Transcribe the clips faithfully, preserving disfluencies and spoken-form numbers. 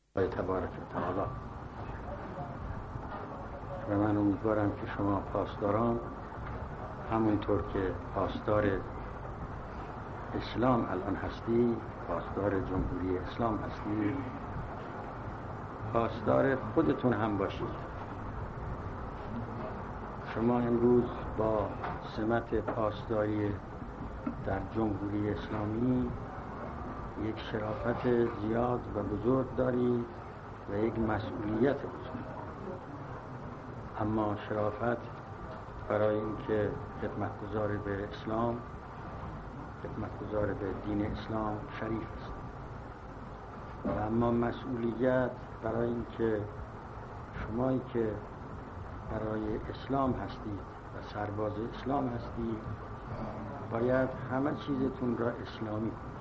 تبارک و تعالی. و من امیدوارم که شما پاسداران همونطور که پاسدار اسلام الان هستی، پاسدار جمهوری اسلام هستی، پاسدار خودتون هم باشید. شما امروز با سمت پاسداری در جمهوری اسلامی یک شرافت زیاد و بزرگ دارید و یک مسئولیت بزرگ. اما شرافت برای اینکه خدمتگزار به اسلام، خدمتگزار به دین اسلام شریف است. و اما مسئولیت برای اینکه شمایی که برای اسلام هستید و سرباز اسلام هستید باید همه چیزتون را اسلامی کنید.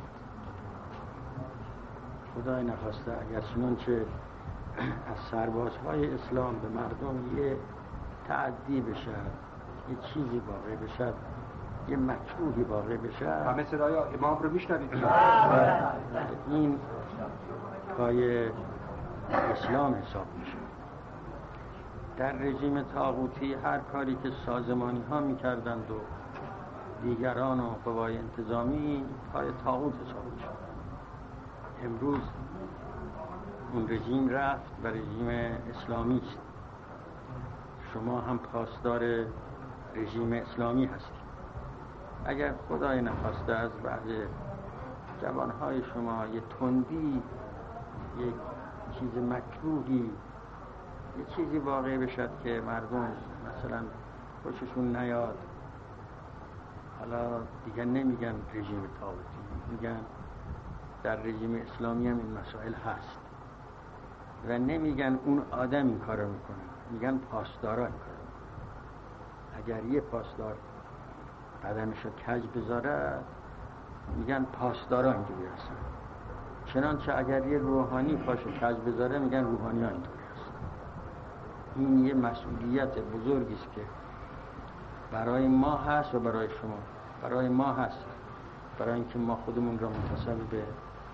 خدای نخواسته اگر چنانچه از سربازهای اسلام به مردم یه تعدی بشه، یه چیزی واقع بشه، یه مکروهی واقع بشه، همه صدای امام رو میشنوید. این پای اسلام حساب میشه. در رژیم طاغوتی هر کاری که سازمانی ها میکردند و دیگران و قوای انتظامی پای طاغوت حساب میشه. امروز اون رژیم رفت و رژیم اسلامی است. شما هم پاسدار رژیم اسلامی هستید. اگر خدای نخواسته از بعض جوانهای شما یه تندی، یک چیز مکروهی، یه چیزی واقع بشد که مردم مثلا خوششون نیاد، حالا دیگه نمیگن رژیم طاغوتی، میگن در رژیم اسلامی هم این مسائل هست و نمیگن اون آدم این کارو میکنه، میگن پاسدارا این کارو میکنه. اگر یه پاسدار قدمشو کج بذاره میگن پاسدارا اینجوری هستن. چنانچه اگر یه روحانی پاشو کج بذاره میگن روحانی ها اینطوری هستن. این یه مسئولیت بزرگی است که برای ما هست و برای شما. برای ما هست برای اینکه ما خودمون را منتسب به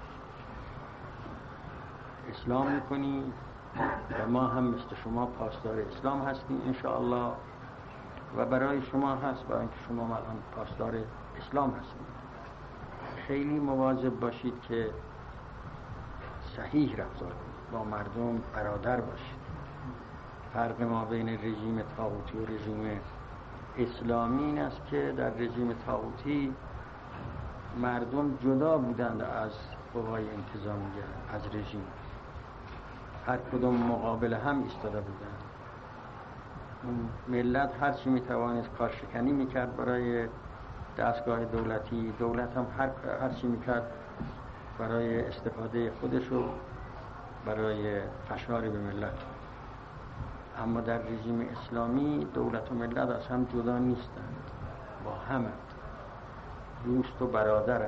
اسلام میکنیم و ما هم مثل شما پاسدار اسلام هستیم انشاءالله، و برای شما هست برای اینکه شما الان پاسدار اسلام هستید. خیلی مواظب باشید که صحیح رفتار کنید، با مردم برادر باشید. فرق ما بین رژیم طاغوتی و رژیم اسلامی این است که در رژیم طاغوتی مردم جدا بودند از قوای انتظامیه، از رژیم، هر کدوم مقابل هم ایستاده بودند. ملت هر چی میتوانست کارشکنی میکرد برای دستگاه دولتی، دولت هم هر, هر چی میکرد برای استفاده خودش و برای فشار به ملت. اما در رژیم اسلامی دولت و ملت از هم جدا نیستند، با همند، دوست و برادرند.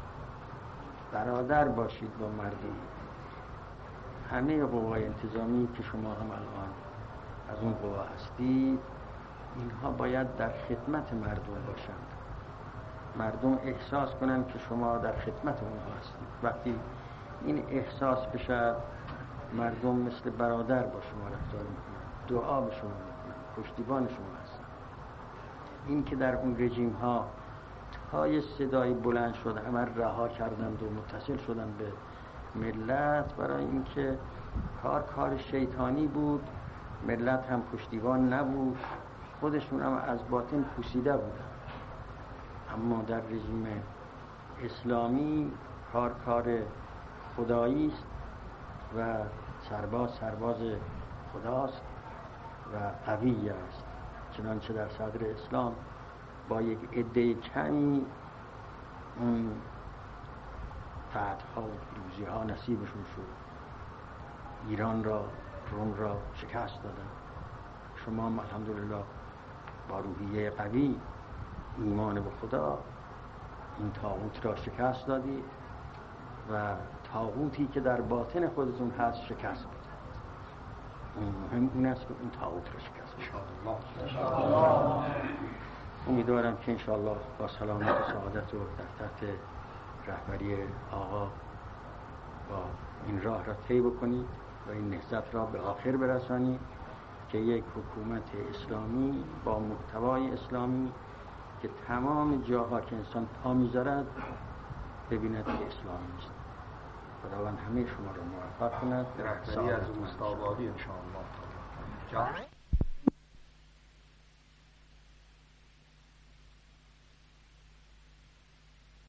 برادر باشید با مردم. همه قوای انتظامی که شما هم الان از اون قوا هستید، اینها باید در خدمت مردم باشند. مردم احساس کنند که شما در خدمت اونها هستید. وقتی این احساس بشه مردم مثل برادر با شما رفتار میکنند، دعا به شما میکنند، پشتیبان شما هستند. این که در اون رژیم ها های صدای بلند شد همه رها کردند و متصل شدند به ملت، برای اینکه کار کار شیطانی بود، ملت هم پشتیبان نبود، خودشون هم از باطن پوسیده بودن. اما در رژیم اسلامی کار کار خدایی است و سرباز سرباز خداست و قوی است. چنانچه در صدر اسلام با یک عده کمی اون فتح‌ها و پیروزی ها نصیبشون شد. ایران را، روم را شکست دادن. شما هم الحمدلله با روحیه قوی، ایمان به خدا، این طاغوت را شکست دادی و طاغوتی که در باطن خودتون هست شکست بدید. مهم اون است که این طاغوت را شکست بدید. امیدوارم که انشاءالله با سلامت و سعادت و در تحت رهبری آقا با این راه را طی بکنید و این نهضت را به آخر برسانید که یک حکومت اسلامی با محتوای اسلامی که تمام جاها که انسان پا میذارد ببیند که اسلامی است. خداوند همه شما را موفق کند. رهبری از اوستا آبادی ان شاء الله.